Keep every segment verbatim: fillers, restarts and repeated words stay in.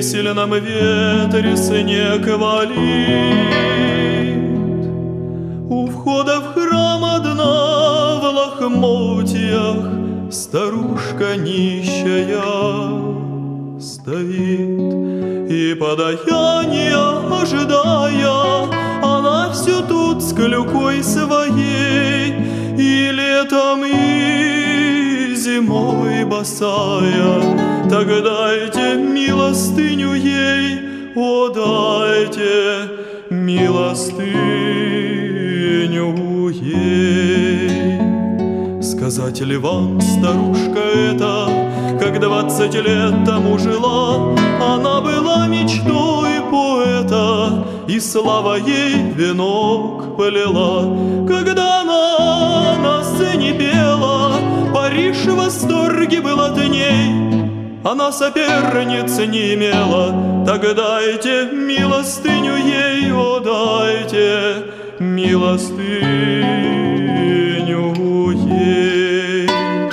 сильном ветре снег валит. У входа в храм одна в лохмотьях старушка нищая стоит. И подаяния ожидая, она все тут с клюкой своей, и летом, и зимой босая. Так дайте милостыню ей, о, дайте милостыню ей. Сказать ли вам, старушка эта, как двадцать лет тому жила, она была мечтой поэта, и слава ей венок полила. Когда она на сцене пела, Париж в восторге был от ней, она соперниц не имела. Так дайте милостыню ей, о, дайте милостыню ей.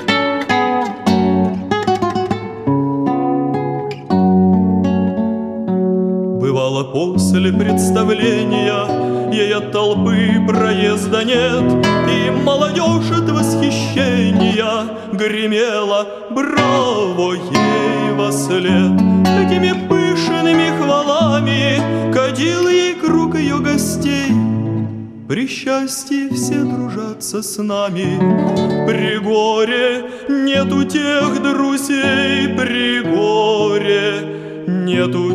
Бывало, после представления ей от толпы проезда нет, и молодежь от восхищения гремела браво ей вослед. Такими пышными хвалами кадил ей круг ее гостей. При счастье все дружатся с нами, при горе нету тех друзей, при горе нету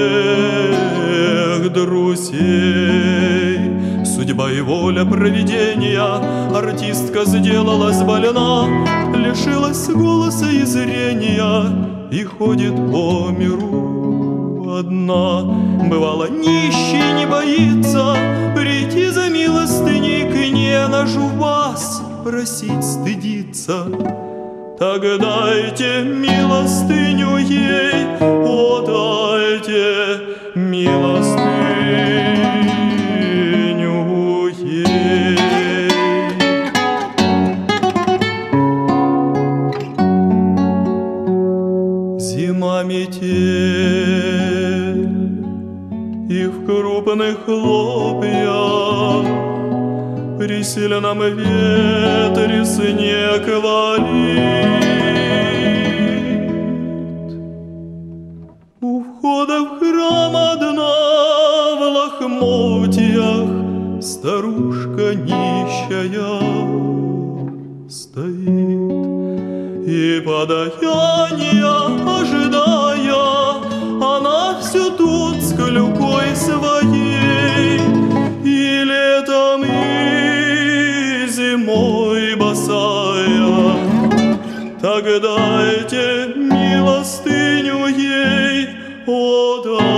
тех друзей. Судьба и воля провидения, артистка сделалась больна, лишилась голоса и зрения и ходит по миру одна. Бывало, нищий не боится прийти за милостыней к ней, она ж у вас просить стыдится. Так дайте милостыню ей, о, дайте милостыню ей. Зима, метель, и в крупных хлопьях при сильном ветре снег валит. У входа в храм одна в лохмотьях старушка нищая стоит. И подаяния ожидая, она все тут с клюкой своей, и летом, и зимой босая. Так дайте милостыню ей, о, да.